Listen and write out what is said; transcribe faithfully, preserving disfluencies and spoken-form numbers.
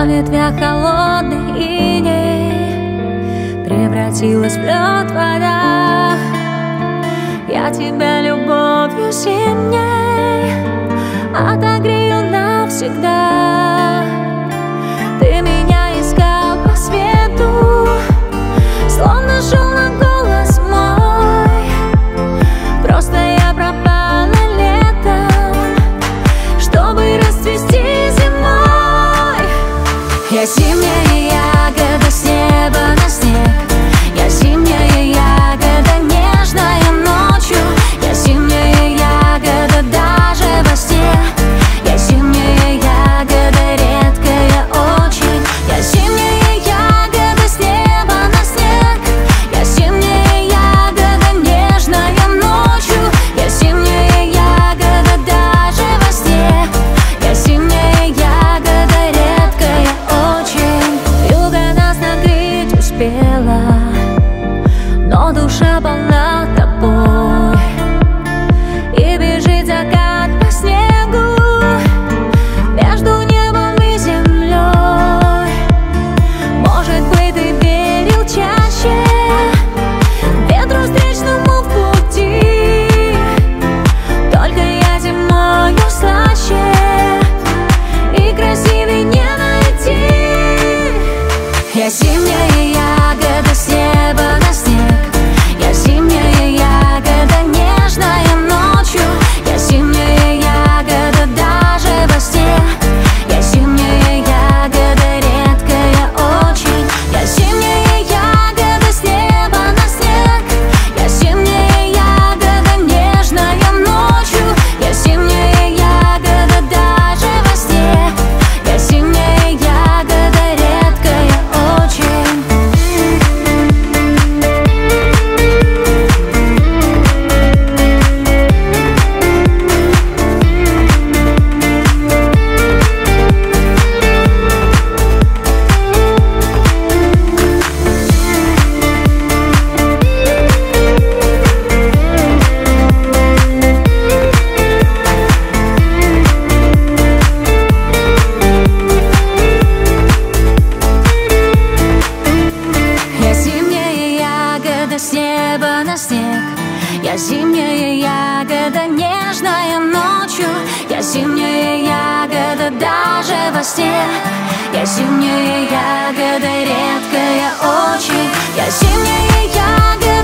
На ветвях холодной иней превратилась в лед вода. Я тебя любовью зимней отогрею навсегда. Ты меня искал по свету, словно шел на голос мой. Просто я пропала летом, чтобы расцвести зимой. Я зимняя ягода с неба на снег. Я зимняя ягода, нежная ночью. Я зимняя ягода даже во сне. Я зимняя ягода, редкая очень. Я зимняя ягода с неба на снег. Я зимняя ягода, нежная ночью. Я зимняя ягода даже во сне. Я зимняя ягода, редкая очень. Юга нас накрыть успела, но душа полна тобой. И бежит закат по снегу между небом и землей. Может быть, ты верил чаще ветру встречному в пути. Только я зимою слаще и красивей не найти. Я зимняя ягода с неба на снег. Я зимняя ягода, нежная ночью. Я зимняя ягода даже во сне. Я зимняя ягода, редкая очень. Я зимняя ягода с неба на снег. Я зимняя ягода, нежная ночью. Я зимняя ягода даже во сне. Я зимняя ягода, редкая очень. Я зимняя ягода с неба на снег. Я зимняя ягода, нежная ночью. Я зимняя ягода даже во сне. Я зимняя ягода, редкая очень. Я зимняя ягода.